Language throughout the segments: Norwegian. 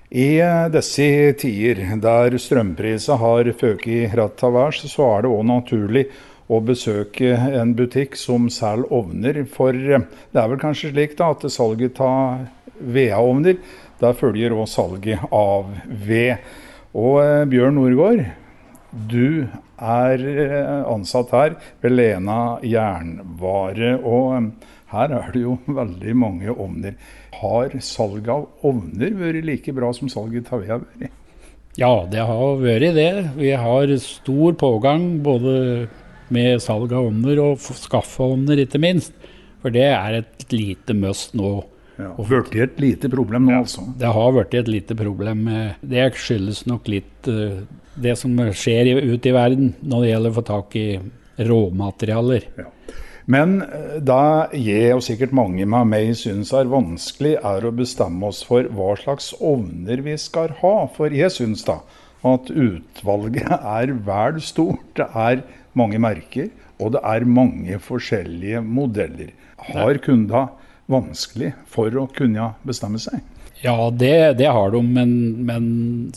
I disse tider der strømpriser har føket rett av værs, så det også naturlig å besøke en butikk som selger ovner. For det vel kanskje slik da, at salget av vedovner, der følger også salget av ved. Og Bjørn Nordgaard, du ansatt her ved Lena Jernvare, og her det jo veldig mange ovner. Har salget av ovner vært like bra som salget av ved har vært? Ja, det har vært det. Vi har stor pågang både med salg av ovner og skaffeovner, ikke minst. For det et lite must nå. Ja, vært et lite problem nå, altså. Det har vært et lite problem. Det skyldes nok litt det som skjer ute i verden når det gjelder å få tak i råmaterialer. Ja. Men da jeg og sikkert mange med meg synes vanskelig å bestemme oss for hva slags ovner vi skal ha. For jeg synes da at utvalget vel stort. Det mange merker, og det mange forskjellige modeller. Har kundene vanskelig for å kunne bestemme seg? Ja, det har de, men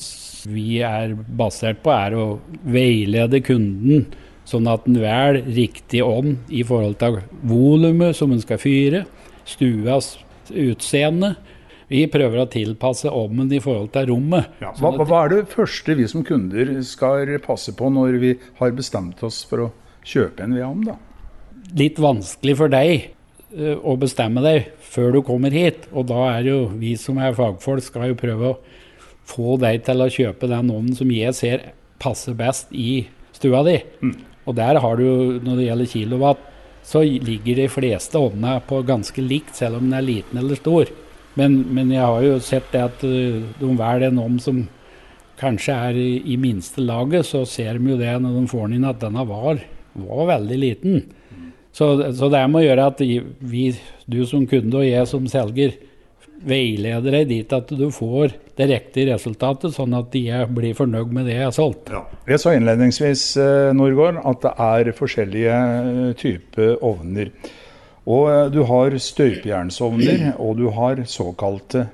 vi basert på å veilede kunden, sånn at den riktig ovn i forhold til volumet som den skal fyre, stuas utseende. Vi prøver å tilpasse ovnen i forhold til rommet. Ja, hva det første vi som kunder skal passe på når vi har bestemt oss for å kjøpe en vedovn da? Litt vanskelig for deg å bestemme deg før du kommer hit, og da jo vi som fagfolk skal jo prøve å få deg til å kjøpe den ovnen som jeg ser passer best i stua di. Og der har du, når det gjelder kilowatt, så ligger de fleste ovnene på ganske likt, selv om den liten eller stor. Men jeg har jo sett det at de velger en ovn som kanskje i minste laget, så ser de jo det når de får den inn at denne var veldig liten. Så det må gjøre at du som kunde og jeg som selger, veileder deg dit at du får det riktige resultatet, sånn at de blir fornøyd med det jeg har solgt. Ja. Jeg sa innledningsvis, Nordgaard, at det forskjellige typer ovner. Og du har støypejernsovner, og du har såkalte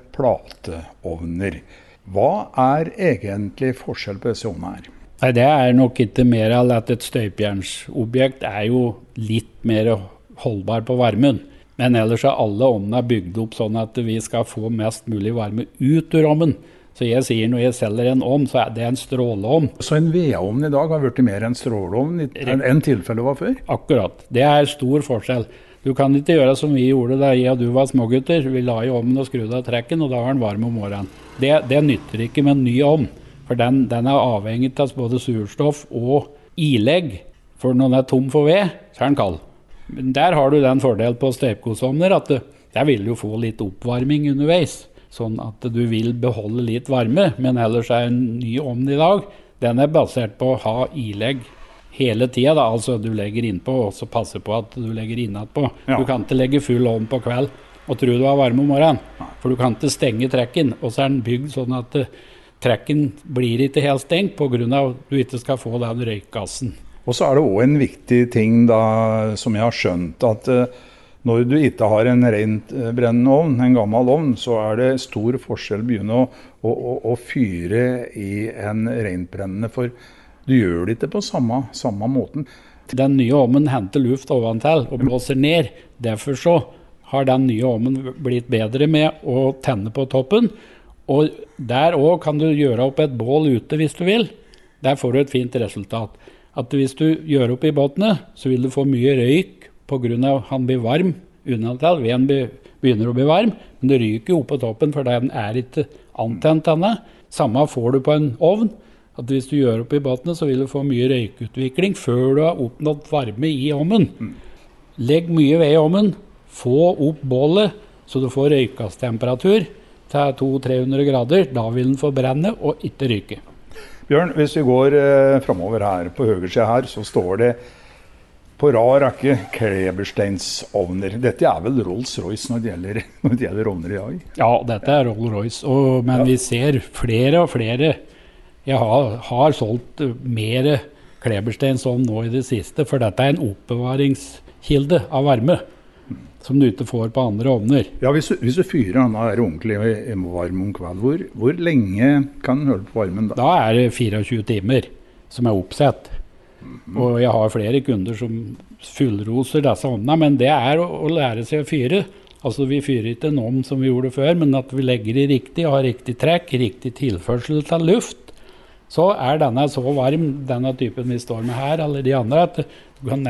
plateovner. Hva egentlig forskjell på disse ovnene her? Nei, det nok ikke mer enn at et støypejernsobjekt jo litt mer holdbar på varmen. Men ellers alle ovnene bygd opp sånn at vi skal få mest mulig varme ut ur ovnen. Så jeg sier når jeg selger en ovn, så det en stråleovn. Så en vedovn i dag har vært mer en stråleovn enn tilfellet var før? Akkurat. Det stor forskjell. Du kan ikke gjøre som vi gjorde da jeg og du var smågutter. Vi la i ovnen og skrudde av trekken, og da var den varm om morgenen. Det nytter ikke med en ny ovn, for den avhengig av både surstoff og ilegg. For når den tom for ved, så den kald. Men der har du den fordelen på støpkosovner at der vil du få litt oppvarming underveis, sånn at du vil beholde litt varme, men ellers en ny ovn i dag, den basert på å ha ilegg hele tiden, da. Altså du legger innpå, og så passer på at du legger innatpå. Ja. Du kan ikke legge full ovn på kveld og tro du har varme om morgenen, for du kan ikke stenge trekken, og så den bygd sånn at trekken blir ikke helt stengt på grunn av at du ikke skal få den røykgassen. Og så det også en viktig ting da, som jeg har skjønt, at når du ikke har en rent brennende ovn, en gammel ovn, så det stor forskjell å begynne å fyre i en rent brennende, for du gjør det ikke på samme måten. Den nye ovnen henter luft oventil og blåser ned, derfor så har den nye ovnen blitt bedre med å tenne på toppen, og der også kan du gjøre opp et bål ute hvis du vil. Der får du et fint resultat. At hvis du gjør opp i båtene, så vil du få mye røyk på grunn av han blir varm unnantil. Veden begynner å bli varm, men det ryker jo opp på toppen, for den ikke antent denne. Samme får du på en ovn. At hvis du gjør opp i båtene, så vil du få mye røykutvikling før du har oppnådd varme i ovnen. Legg mye ved i ovnen, få opp bålet, så du får røykgasstemperatur til 200-300 grader. Da vil den få brenne og ikke ryke. Bjørn, hvis vi går fremover her, på høyre siden her, så står det på rad rekke Klebersteinsovner. Dette vel Rolls-Royce når det gjelder ovner i dag? Ja, dette Rolls-Royce, men vi ser flere og flere. Jeg har solgt mer Klebersteinsovn nå i det siste, for dette en oppbevaringskilde av varme. som du ikke får på andre ovner. Ja, hvis du fyrer den ordentlig varm om kveld, hvor lenge kan den holde på varmen da? Da det 24 timer som oppsett. Og jeg har flere kunder som fullroser disse ovnene, men det å lære seg å fyre. Altså vi fyrer ikke en ovn som vi gjorde før, men at vi legger i riktig, har riktig trekk, riktig tilførsel til luft. Så denne så varm, denne typen vi står med her, eller de andre, at du kan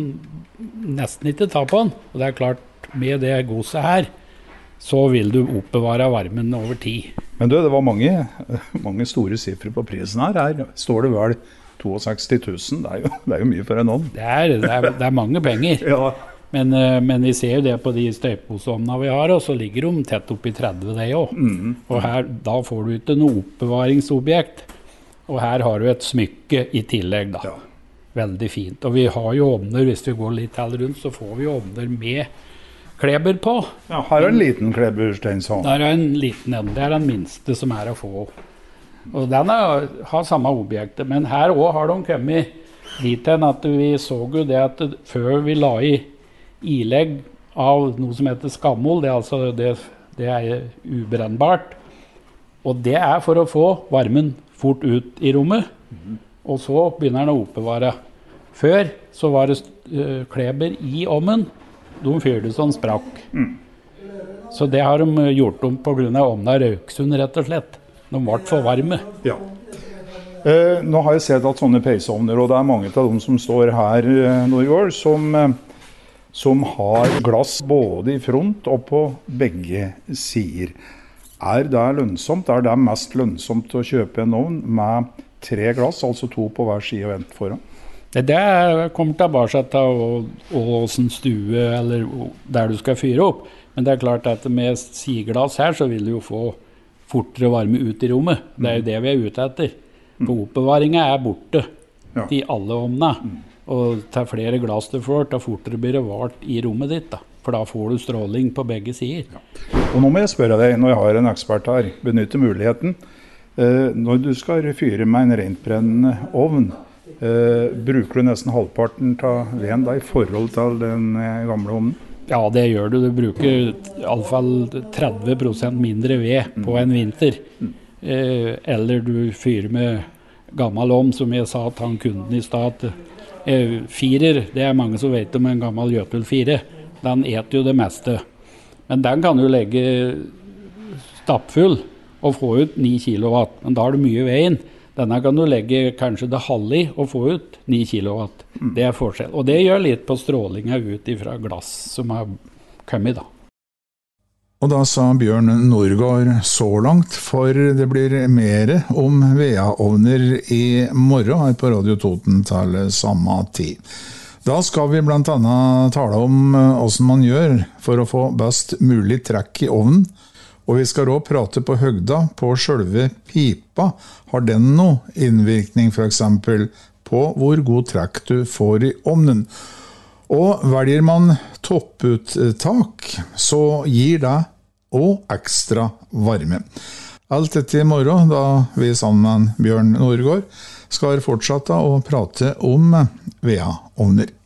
nesten ikke ta på den. Og det klart, med det godset her, så vil du oppbevare varmen over tid. Men det var mange store sifre på prisen her. Her står det vel 62 000, det jo mye for en ovn. Det mange penger. Ja. Men vi ser jo det på de støyposovnene vi har, og så ligger de tett opp i 30 det også. Og her, da får du ikke noe oppbevaringsobjekt. Og her har du et smykke i tillegg da. Ja. Veldig fint. Og vi har jo ovner, hvis vi går litt til rundt, så får vi ovner med kleber på. Ja, her en liten klebersteinsovn. Der en liten en. Det den minste som å få. Og den har samme objektet, men her også har de kommet dit hen at vi så jo det at før vi la i ilegg av noe som heter skammel, det ubrennbart, og det for å få varmen fort ut i rommet, og så begynner den å oppbevare. Før så var det kleber i ovnen, de fyrte sånn sprakk. Så det har de gjort om på grunn av ovnen Røksund, rett og slett. De ble for varme. Ja. Nå har jeg sett at sånne peisovner, og det mange av dem som står her, Norgård, som har glass både i front og på begge sider. Det lønnsomt? Det mest lønnsomt å kjøpe en ovn med 3 glass, altså 2 på hver side og 1 foran? Det kommer tilbake til hvordan stue eller der du skal fyre opp. Men det klart at med sideglass her så vil du jo få fortere varme ut i rommet. Det jo det vi ute etter. For oppbevaringen borte i alle ovnene. Og til flere glass du får, til fortere blir det vart i rommet ditt. Da. For da får du stråling på begge sider. Ja. Og nå må jeg spørre deg, når jeg har en ekspert her, benytte muligheten. Når du skal fyre med en rentbrennende ovn, bruker du nesten halvparten av veden da, i forhold til den gamle ovnen? Ja, det gjør du. Du bruker i alle fall 30% mindre ved på en vinter. Eller du fyrer med gammel ovn, som jeg sa til han kunden i stad. Firer, det mange som vet om en gammel Jøtul 4. Den eter jo det meste. Men den kan du legge stappfull og få ut 9 kilowatt. Men da har du mye ved inn. Denne kan du legge kanskje det halve i og få ut 9 kilowatt. Det forskjell. Og det gjør litt på strålingen ut fra glass som har kommet da. Og da sa Bjørn Norgård så langt, for det blir mer om VA-ovner i morgen her på Radio Toten til samme tid. Da skal vi blant annet tale om hvordan man gjør for å få best mulig trekk i ovnen. Og vi skal også prate på høgda på selve pipa. Har den noe innvirkning for eksempel på hvor god trekk du får i ovnen? Og velger man topputtak, så gir det også ekstra varme. Alt dette i morgen, da vi sammen med Bjørn Norgård skal fortsette å prate om VA-ovner.